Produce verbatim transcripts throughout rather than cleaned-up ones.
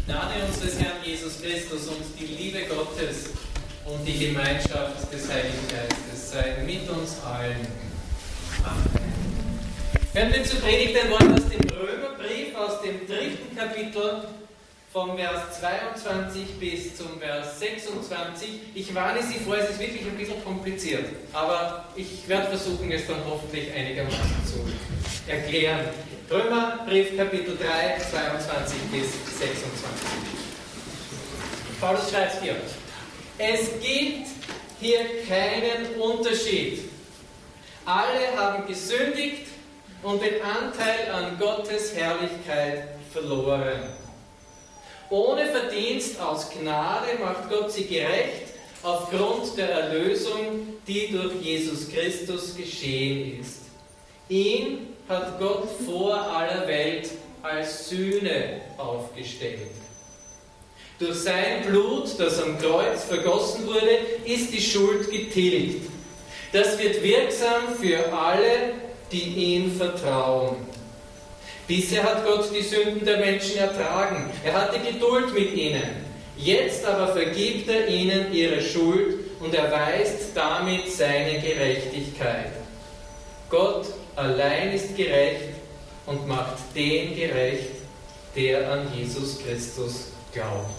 Gnade unseres Herrn Jesus Christus und die Liebe Gottes und die Gemeinschaft des Heiligen Geistes sei mit uns allen. Amen. Hören wir zur Predigt ein Wort aus dem Römerbrief, aus dem dritten Kapitel, vom Vers zweiundzwanzig bis zum Vers sechsundzwanzig. Ich warne Sie vor, es ist wirklich ein bisschen kompliziert, aber ich werde versuchen, es dann hoffentlich einigermaßen zu erklären. Römerbrief, Kapitel drei, zweiundzwanzig bis sechsundzwanzig. Paulus schreibt hier: Es gibt hier keinen Unterschied. Alle haben gesündigt und den Anteil an Gottes Herrlichkeit verloren. Ohne Verdienst aus Gnade macht Gott sie gerecht aufgrund der Erlösung, die durch Jesus Christus geschehen ist. Ihn hat Gott vor aller Welt als Sühne aufgestellt. Durch sein Blut, das am Kreuz vergossen wurde, ist die Schuld getilgt. Das wird wirksam für alle, die ihm vertrauen. Bisher hat Gott die Sünden der Menschen ertragen. Er hatte Geduld mit ihnen. Jetzt aber vergibt er ihnen ihre Schuld und erweist damit seine Gerechtigkeit. Gott allein ist gerecht und macht den gerecht, der an Jesus Christus glaubt.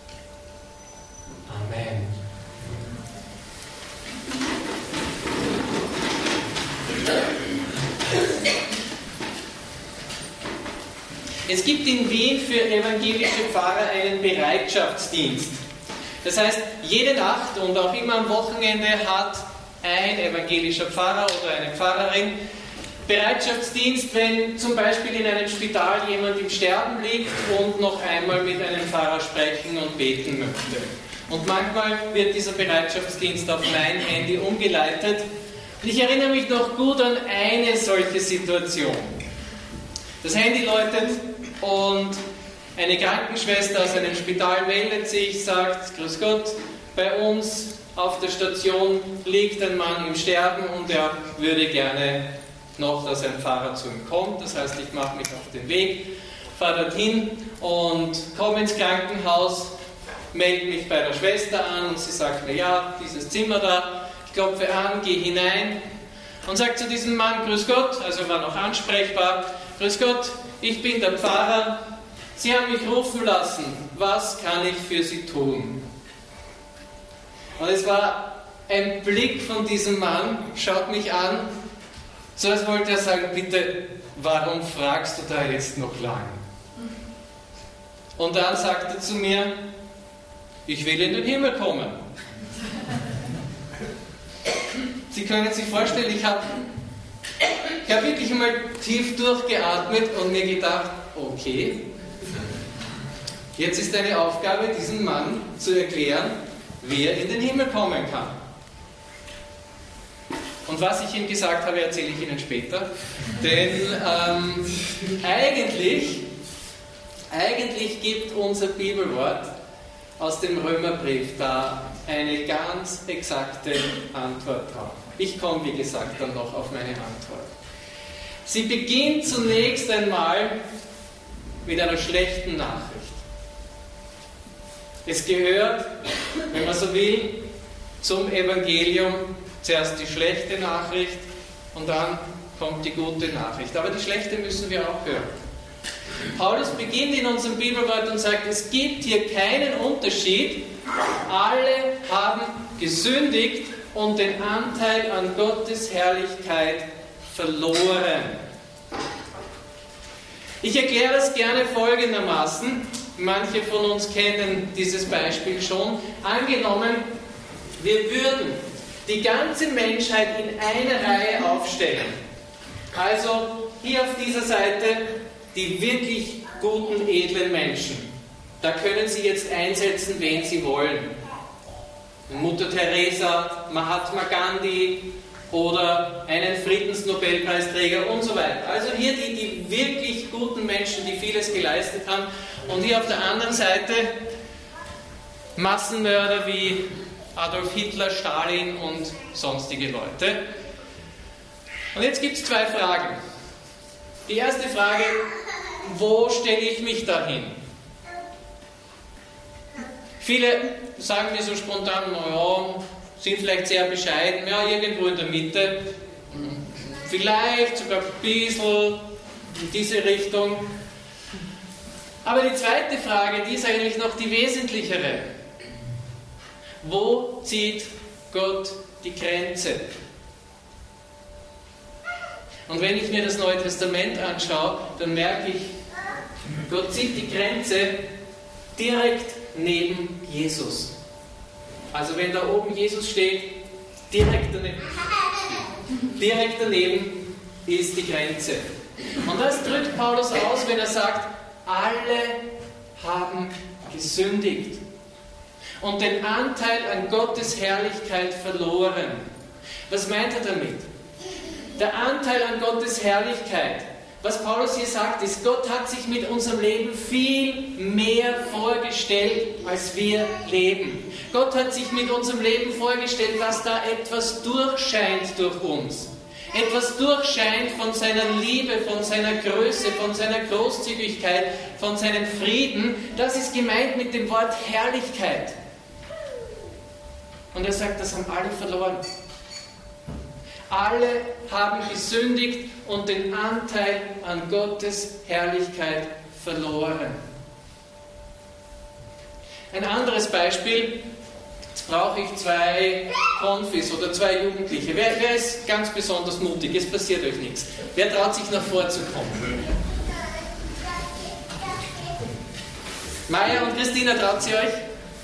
Amen. Es gibt in Wien für evangelische Pfarrer einen Bereitschaftsdienst. Das heißt, jede Nacht und auch immer am Wochenende hat ein evangelischer Pfarrer oder eine Pfarrerin Bereitschaftsdienst, wenn zum Beispiel in einem Spital jemand im Sterben liegt und noch einmal mit einem Pfarrer sprechen und beten möchte. Und manchmal wird dieser Bereitschaftsdienst auf mein Handy umgeleitet. Und ich erinnere mich noch gut an eine solche Situation. Das Handy läutet und eine Krankenschwester aus einem Spital meldet sich, sagt: Grüß Gott, bei uns auf der Station liegt ein Mann im Sterben und er würde gerne noch, dass ein Pfarrer zu ihm kommt. Das heißt, ich mache mich auf den Weg, fahre dorthin und komme ins Krankenhaus, melde mich bei der Schwester an und sie sagt mir: Ja, dieses Zimmer da. Ich klopfe an, gehe hinein und sage zu diesem Mann: Grüß Gott, also war noch ansprechbar: Grüß Gott, ich bin der Pfarrer. Sie haben mich rufen lassen. Was kann ich für Sie tun? Und es war ein Blick von diesem Mann, schaut mich an, so als wollte er sagen: Bitte, warum fragst du da jetzt noch lang? Und dann sagt er zu mir: Ich will in den Himmel kommen. Sie können sich vorstellen, ich habe ich hab wirklich mal tief durchgeatmet und mir gedacht: Okay, jetzt ist deine Aufgabe, diesem Mann zu erklären, wie er in den Himmel kommen kann. Und was ich ihm gesagt habe, erzähle ich Ihnen später. Denn ähm, eigentlich, eigentlich gibt unser Bibelwort aus dem Römerbrief da eine ganz exakte Antwort drauf. Ich komme, wie gesagt, dann noch auf meine Antwort. Sie beginnt zunächst einmal mit einer schlechten Nachricht. Es gehört, wenn man so will, zum Evangelium zuerst die schlechte Nachricht und dann kommt die gute Nachricht. Aber die schlechte müssen wir auch hören. Paulus beginnt in unserem Bibelwort und sagt: Es gibt hier keinen Unterschied. Alle haben gesündigt und den Anteil an Gottes Herrlichkeit verloren. Ich erkläre das gerne folgendermaßen. Manche von uns kennen dieses Beispiel schon. Angenommen, wir würden die ganze Menschheit in eine Reihe aufstellen. Also hier auf dieser Seite die wirklich guten, edlen Menschen. Da können Sie jetzt einsetzen, wen Sie wollen. Mutter Teresa, Mahatma Gandhi oder einen Friedensnobelpreisträger und so weiter. Also hier die, die wirklich guten Menschen, die vieles geleistet haben. Und hier auf der anderen Seite Massenmörder wie Adolf Hitler, Stalin und sonstige Leute. Und jetzt gibt es zwei Fragen. Die erste Frage: Wo stelle ich mich da hin? Viele sagen mir so spontan, naja, sind vielleicht sehr bescheiden, ja, irgendwo in der Mitte, vielleicht sogar ein bisschen in diese Richtung. Aber die zweite Frage, die ist eigentlich noch die wesentlichere. Wo zieht Gott die Grenze? Und wenn ich mir das Neue Testament anschaue, dann merke ich, Gott zieht die Grenze direkt neben Jesus. Also wenn da oben Jesus steht, direkt daneben, direkt daneben ist die Grenze. Und das drückt Paulus aus, wenn er sagt, alle haben gesündigt und den Anteil an Gottes Herrlichkeit verloren. Was meint er damit? Der Anteil an Gottes Herrlichkeit. Was Paulus hier sagt, ist, Gott hat sich mit unserem Leben viel mehr vorgestellt, als wir leben. Gott hat sich mit unserem Leben vorgestellt, dass da etwas durchscheint durch uns. Etwas durchscheint von seiner Liebe, von seiner Größe, von seiner Großzügigkeit, von seinem Frieden. Das ist gemeint mit dem Wort Herrlichkeit. Und er sagt, das haben alle verloren. Alle haben gesündigt und den Anteil an Gottes Herrlichkeit verloren. Ein anderes Beispiel, jetzt brauche ich zwei Konfis oder zwei Jugendliche. Wer, wer ist ganz besonders mutig? Es passiert euch nichts. Wer traut sich nach vorne zu kommen? Maja und Christina, traut sie euch?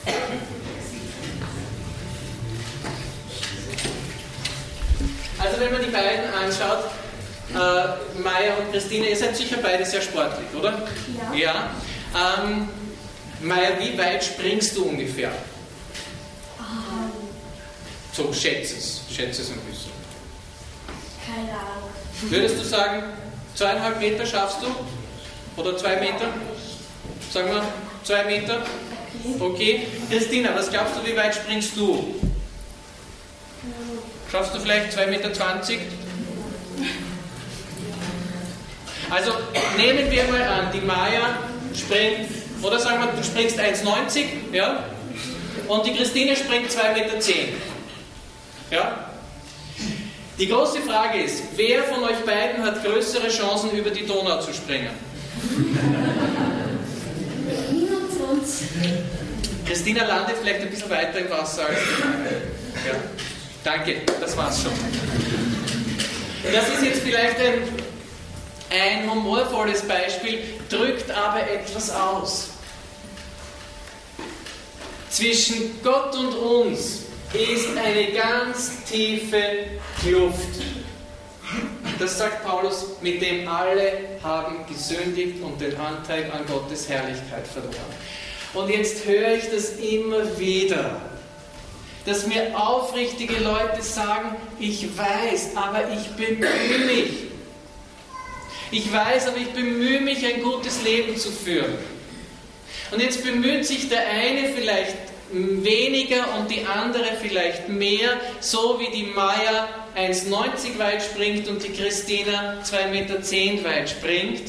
Also wenn man die beiden anschaut, äh, Maja und Christine, ihr seid sicher beide sehr sportlich, oder? Ja. Ja. Ähm, Maja, wie weit springst du ungefähr? Um, So, schätze es. Schätze es ein bisschen. keine Ahnung. Würdest du sagen, zweieinhalb Meter schaffst du? Oder zwei Meter? Sagen wir, zwei Meter? Okay. Christina, was glaubst du, wie weit springst du? Schaffst du vielleicht zwei Meter zwanzig? Also nehmen wir mal an, die Maja springt, oder sagen wir, du springst eins neunzig, ja? Und die Christine springt zwei Meter zehn. Ja? Die große Frage ist, wer von euch beiden hat größere Chancen, über die Donau zu springen? Niemand sonst. Christina landet vielleicht ein bisschen weiter im Wasser als die Maja. Ja. Danke, das war's schon. Das ist jetzt vielleicht ein, ein humorvolles Beispiel, drückt aber etwas aus. Zwischen Gott und uns ist eine ganz tiefe Kluft. Das sagt Paulus, mit dem alle haben gesündigt und den Anteil an Gottes Herrlichkeit verloren. Und jetzt höre ich das immer wieder, dass mir aufrichtige Leute sagen, ich weiß, aber ich bemühe mich. Ich weiß, aber ich bemühe mich, ein gutes Leben zu führen. Und jetzt bemüht sich der eine vielleicht weniger und die andere vielleicht mehr, so wie die Maja eins neunzig weit springt und die Christina zwei Meter zehn weit springt.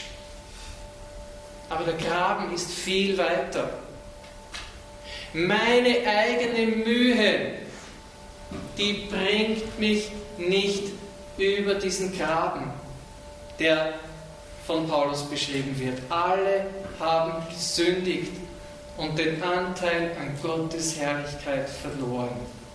Aber der Graben ist viel weiter. Meine eigene Mühe, die bringt mich nicht über diesen Graben, der von Paulus beschrieben wird. Alle haben gesündigt und den Anteil an Gottes Herrlichkeit verloren.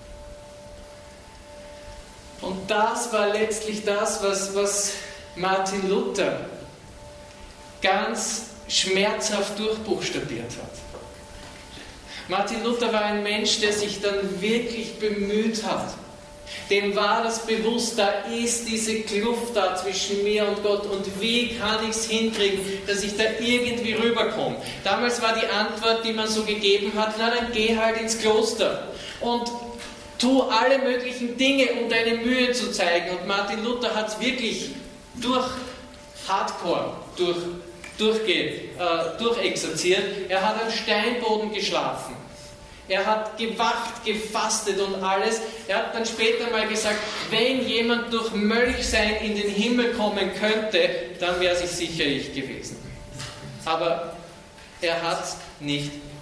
Und das war letztlich das, was, was Martin Luther ganz schmerzhaft durchbuchstabiert hat. Martin Luther war ein Mensch, der sich dann wirklich bemüht hat. Dem war das bewusst, da ist diese Kluft da zwischen mir und Gott und wie kann ich es hinkriegen, dass ich da irgendwie rüberkomme. Damals war die Antwort, die man so gegeben hat, na dann geh halt ins Kloster und tu alle möglichen Dinge, um deine Mühe zu zeigen. Und Martin Luther hat es wirklich durch Hardcore, durch Durchge, äh, durchexerziert. Er hat am Steinboden geschlafen. Er hat gewacht, gefastet und alles. Er hat dann später mal gesagt, wenn jemand durch Mönchsein in den Himmel kommen könnte, dann wäre es sicher ich gewesen. Aber er hat es nicht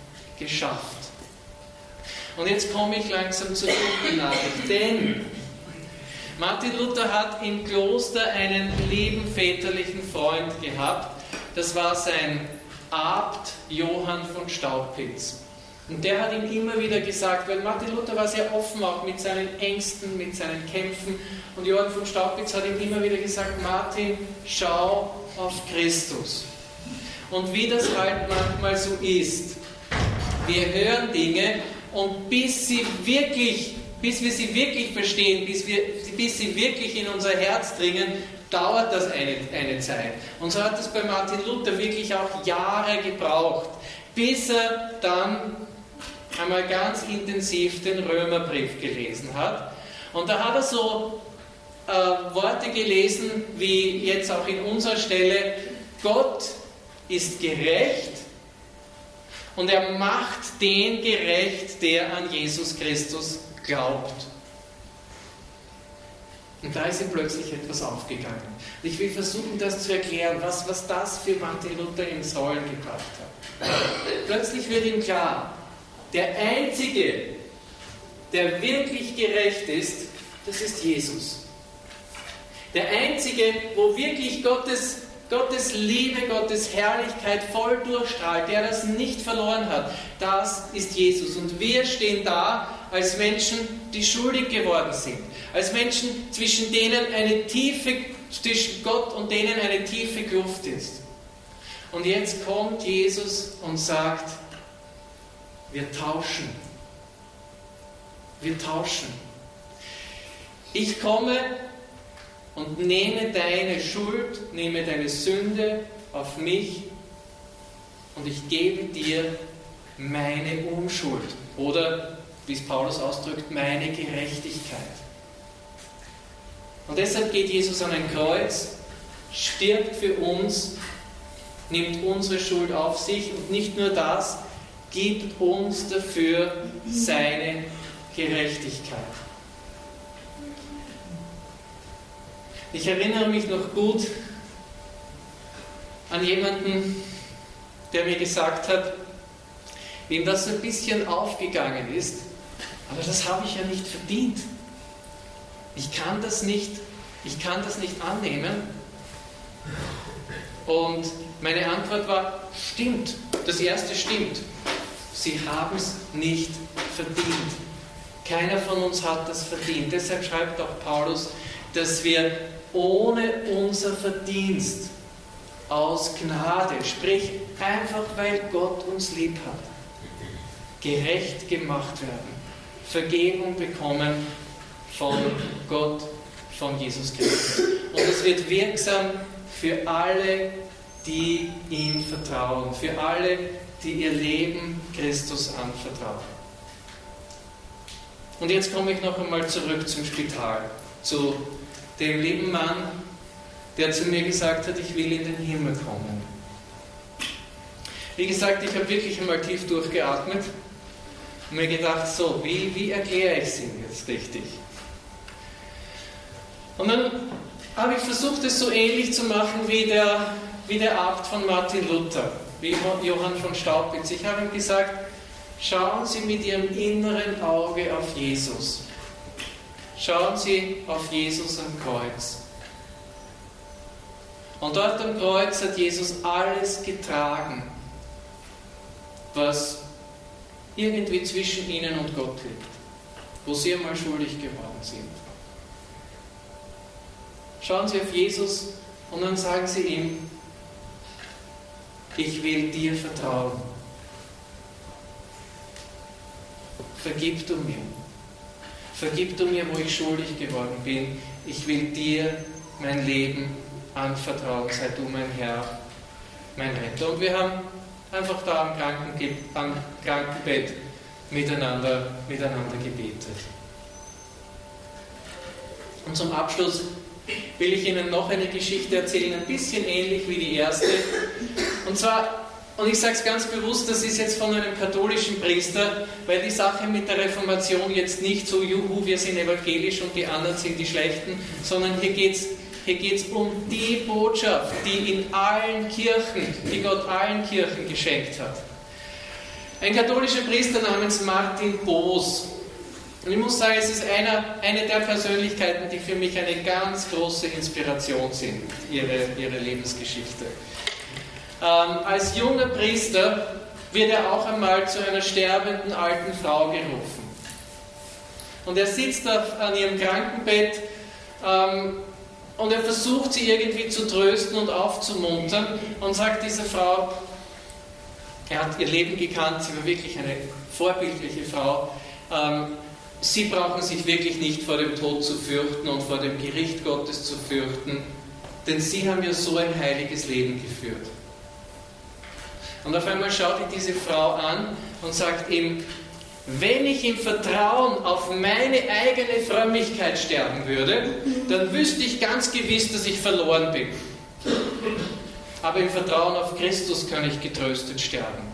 geschafft. Und jetzt komme ich langsam zur guten Nachricht, denn Martin Luther hat im Kloster einen lieben väterlichen Freund gehabt. Das war sein Abt Johann von Staupitz. Und der hat ihm immer wieder gesagt, weil Martin Luther war sehr offen auch mit seinen Ängsten, mit seinen Kämpfen. Und Johann von Staupitz hat ihm immer wieder gesagt, Martin, schau auf Christus. Und wie das halt manchmal so ist, wir hören Dinge und bis sie wirklich, bis wir sie wirklich verstehen, bis, wir, bis sie wirklich in unser Herz dringen, dauert das eine, eine Zeit. Und so hat es bei Martin Luther wirklich auch Jahre gebraucht, bis er dann einmal ganz intensiv den Römerbrief gelesen hat. Und da hat er so äh, Worte gelesen, wie jetzt auch in unserer Stelle, Gott ist gerecht und er macht den gerecht, der an Jesus Christus glaubt. Und da ist ihm plötzlich etwas aufgegangen. Und ich will versuchen, das zu erklären, was, was das für Martin Luther ins Rollen gebracht hat. Plötzlich wird ihm klar, der Einzige, der wirklich gerecht ist, das ist Jesus. Der Einzige, wo wirklich Gottes, Gottes Liebe, Gottes Herrlichkeit voll durchstrahlt, der das nicht verloren hat, das ist Jesus. Und wir stehen da als Menschen, die schuldig geworden sind. Als Menschen, zwischen denen eine tiefe, zwischen Gott und denen eine tiefe Kluft ist. Und jetzt kommt Jesus und sagt, wir tauschen. Wir tauschen. Ich komme und nehme deine Schuld, nehme deine Sünde auf mich und ich gebe dir meine Unschuld. Oder, wie es Paulus ausdrückt, meine Gerechtigkeit. Und deshalb geht Jesus an ein Kreuz, stirbt für uns, nimmt unsere Schuld auf sich und nicht nur das, gibt uns dafür seine Gerechtigkeit. Ich erinnere mich noch gut an jemanden, der mir gesagt hat, wem das so ein bisschen aufgegangen ist, aber das habe ich ja nicht verdient. Ich kann das nicht, ich kann das nicht annehmen. Und meine Antwort war, stimmt, das erste stimmt. Sie haben es nicht verdient. Keiner von uns hat das verdient. Deshalb schreibt auch Paulus, dass wir ohne unser Verdienst aus Gnade, sprich einfach weil Gott uns lieb hat, gerecht gemacht werden, Vergebung bekommen von Gott, von Jesus Christus. Und es wird wirksam für alle, die ihm vertrauen, für alle, die ihr Leben Christus anvertrauen. Und jetzt komme ich noch einmal zurück zum Spital, zu dem lieben Mann, der zu mir gesagt hat, ich will in den Himmel kommen. Wie gesagt, ich habe wirklich einmal tief durchgeatmet und mir gedacht, so, wie, wie erkläre ich es ihm jetzt richtig? Und dann habe ich versucht, es so ähnlich zu machen wie der, wie der Abt von Martin Luther, wie Johann von Staupitz. Ich habe ihm gesagt, schauen Sie mit Ihrem inneren Auge auf Jesus. Schauen Sie auf Jesus am Kreuz. Und dort am Kreuz hat Jesus alles getragen, was irgendwie zwischen Ihnen und Gott liegt, wo Sie einmal schuldig geworden sind. Schauen Sie auf Jesus und dann sagen Sie ihm, ich will dir vertrauen. Vergib du mir. Vergib du mir, wo ich schuldig geworden bin. Ich will dir mein Leben anvertrauen. Sei du mein Herr, mein Retter. Und wir haben einfach da am, Kranken, am Krankenbett miteinander, miteinander gebetet. Und zum Abschluss will ich Ihnen noch eine Geschichte erzählen, ein bisschen ähnlich wie die erste. Und zwar, und ich sage es ganz bewusst, das ist jetzt von einem katholischen Priester, weil die Sache mit der Reformation jetzt nicht so, juhu, wir sind evangelisch und die anderen sind die Schlechten, sondern hier geht es hier geht's um die Botschaft, die in allen Kirchen, die Gott allen Kirchen geschenkt hat. Ein katholischer Priester namens Martin Boos. Und ich muss sagen, es ist einer, eine der Persönlichkeiten, die für mich eine ganz große Inspiration sind, ihre, ihre Lebensgeschichte. Ähm, als junger Priester wird er auch einmal zu einer sterbenden alten Frau gerufen. Und er sitzt auf, an ihrem Krankenbett ähm, und er versucht, sie irgendwie zu trösten und aufzumuntern und sagt dieser Frau, er hat ihr Leben gekannt, sie war wirklich eine vorbildliche Frau, ähm, sie brauchen sich wirklich nicht vor dem Tod zu fürchten und vor dem Gericht Gottes zu fürchten, denn sie haben ja so ein heiliges Leben geführt. Und auf einmal schaut ihn diese Frau an und sagt ihm, wenn ich im Vertrauen auf meine eigene Frömmigkeit sterben würde, dann wüsste ich ganz gewiss, dass ich verloren bin. Aber im Vertrauen auf Christus kann ich getröstet sterben.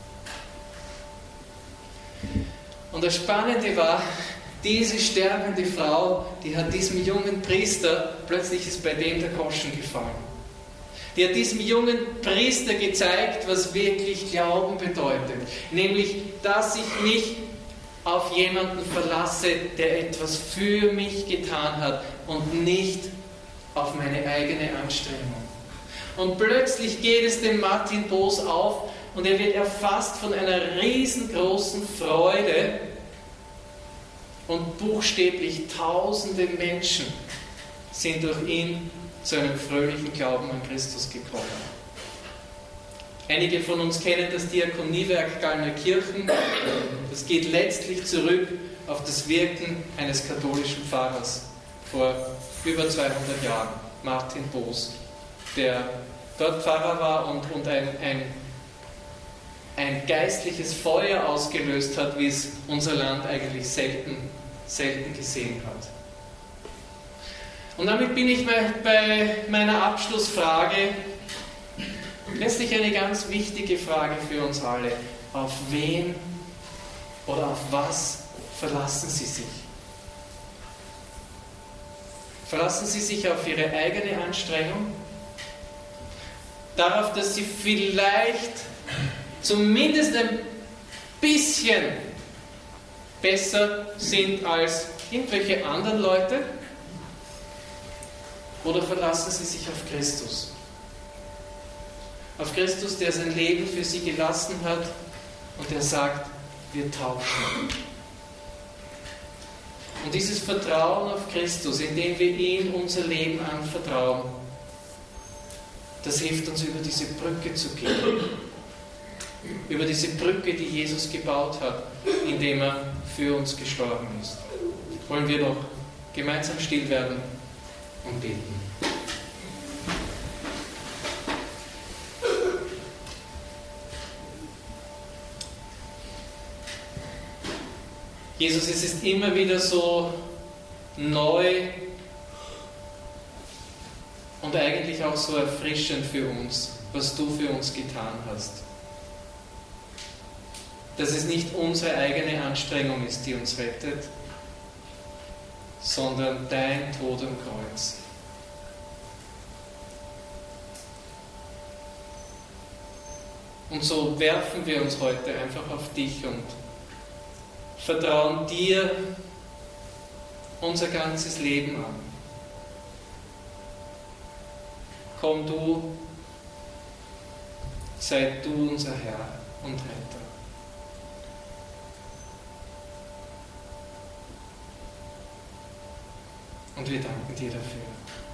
Und das Spannende war, diese sterbende Frau, die hat diesem jungen Priester, plötzlich ist bei dem der Groschen gefallen. Die hat diesem jungen Priester gezeigt, was wirklich Glauben bedeutet. Nämlich, dass ich mich auf jemanden verlasse, der etwas für mich getan hat und nicht auf meine eigene Anstrengung. Und plötzlich geht es dem Martin Boos auf und er wird erfasst von einer riesengroßen Freude und buchstäblich tausende Menschen sind durch ihn zu einem fröhlichen Glauben an Christus gekommen. Einige von uns kennen das Diakoniewerk Gallnerkirchen. Das geht letztlich zurück auf das Wirken eines katholischen Pfarrers vor über zweihundert Jahren, Martin Boos, der dort Pfarrer war und, und ein, ein, ein geistliches Feuer ausgelöst hat, wie es unser Land eigentlich selten, selten gesehen hat. Und damit bin ich bei meiner Abschlussfrage, letztlich eine ganz wichtige Frage für uns alle. Auf wen oder auf was verlassen Sie sich? Verlassen Sie sich auf Ihre eigene Anstrengung? Darauf, dass Sie vielleicht zumindest ein bisschen besser sind als irgendwelche anderen Leute? Oder verlassen Sie sich auf Christus? Auf Christus, der sein Leben für Sie gelassen hat und der sagt, wir tauschen. Und dieses Vertrauen auf Christus, indem wir ihm unser Leben anvertrauen, das hilft uns, über diese Brücke zu gehen. Über diese Brücke, die Jesus gebaut hat, indem er für uns gestorben ist. Wollen wir doch gemeinsam still werden und beten. Jesus, es ist immer wieder so neu und eigentlich auch so erfrischend für uns, was du für uns getan hast. Dass es nicht unsere eigene Anstrengung ist, die uns rettet, sondern dein Tod am Kreuz. Und so werfen wir uns heute einfach auf dich und vertrauen dir unser ganzes Leben an. Komm du, sei du unser Herr und Retter. Und wir danken dir dafür.